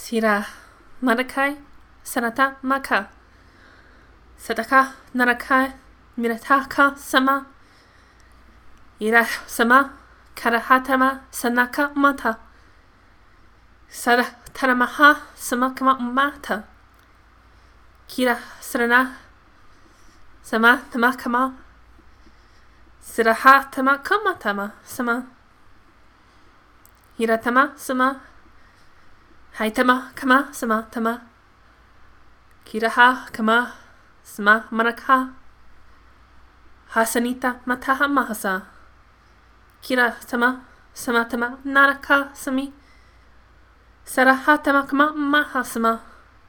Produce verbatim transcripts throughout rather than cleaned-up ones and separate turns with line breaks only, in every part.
Sira Marakai Sanata Maka Sadaka Narakai Mirataka Sama Ira Sama Karahatama Sanaka Mata Sada Taramaha Samakama Mata Kira Sarana Sama Tamakama Siraha Tamakamatama Sama Hiratama Sama Haitama Kama Sama Tama Kiraha Kama Sama Maraka Hasanita Mataha Mahasa Kira Tama Samatama Naraka Sami Sarahatama Kama Mahasama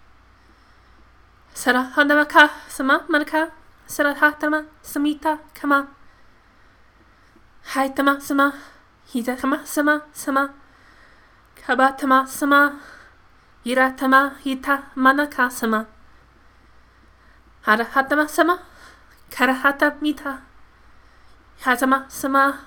Sarahadamaka Sama Maraka Sarahatama Samita Kama Haitama Sama Hitatama Sama Sama Kabatama Sama Hiratama Hita Manaka Sama Harahatama Sama Karahata Mita Hatama Sama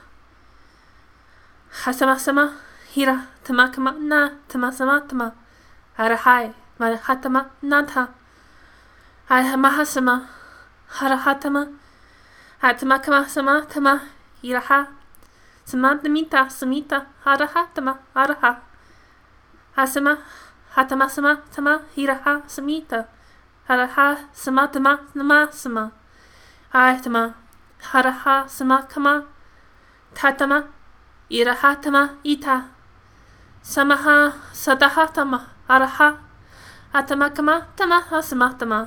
Hasama Sama Hira Tamakama Na Tama Sama Tama Harahai Marahatama Nata Hahamahasama Harahatama Hatamakama Sama Tama Hiraha Samantamita Samita Harahatama Haraha Hasama Hatama Sama Tama Hiraha Samita Haraha Samatama Nama Sama Haitama Haraha Samakama Tatama Irahatama Ita Samaha Sadahatama Haraha Atamakama Tama Hasamatama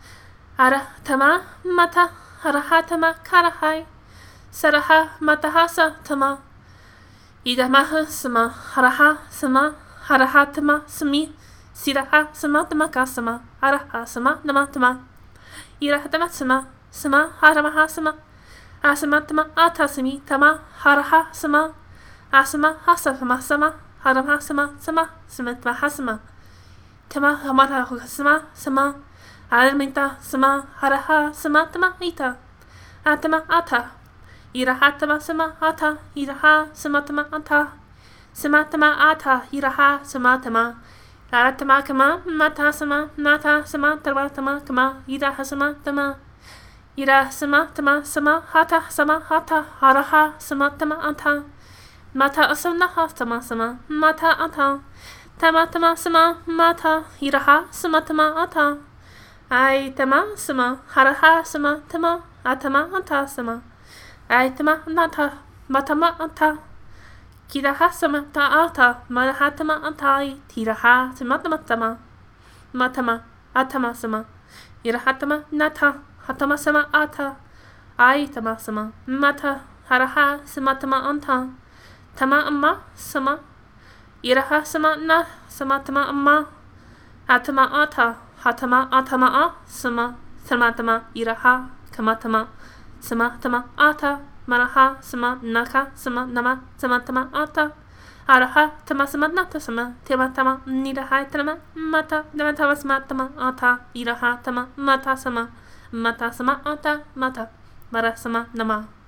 Aratama Mata Harahatama Karahai Saraha Matahasa Tama Idamaha Sama Haraha Sama Harahatama Sami Siraha Samatamaka Sama Haraha Sama Namatama Irahatama Sama Sama Haramaha Sama Asamatama Atasami Tama Haraha Sama Asama Hasama Sama Haramaha Sama Sama Samatmaha Sama Tama Hamaraha Sama Sama Araminta Sama Haraha Sama Tama Ita Atama Ata Irahatama Sama Ata Iraha Samatama Ata Samatama Ata Iraha Samatama Aratama Kama Mata Sama Nata Sama Taratama Kama Iraha Samatama Ira Samatama Sama Hata Sama Hata Haraha Samatama Ata Mata Asanaha Tama Sama Mata Ata Tamatama Sama Mata Iraha Samatama Ata Aitama Sama Haraha Sama Tama Atama Ata Sama Aitama Nata Matama Ata Kiraha Samata Ata Marahatama Atai Tiraha Samatama Tama Matama Atama Sama Irahatama Nata Hatama Sama Ata Aitama Sama Mata Haraha Samatama Anta Tama Amma Sama Iraha Sama Na Samatama Amma Atama Ata Hatama Atama A Sama Samatama Iraha Kamatama Samatama Ata Maraha Sama Naka Sama Nama Samatama Ata Araha Tama Sama Nata Sama Timatama Nidahai Tama Mata Damatama Samatama Ata Iraha Tama Mata Sama Mata Sama Ata Mata Mara Sama Nama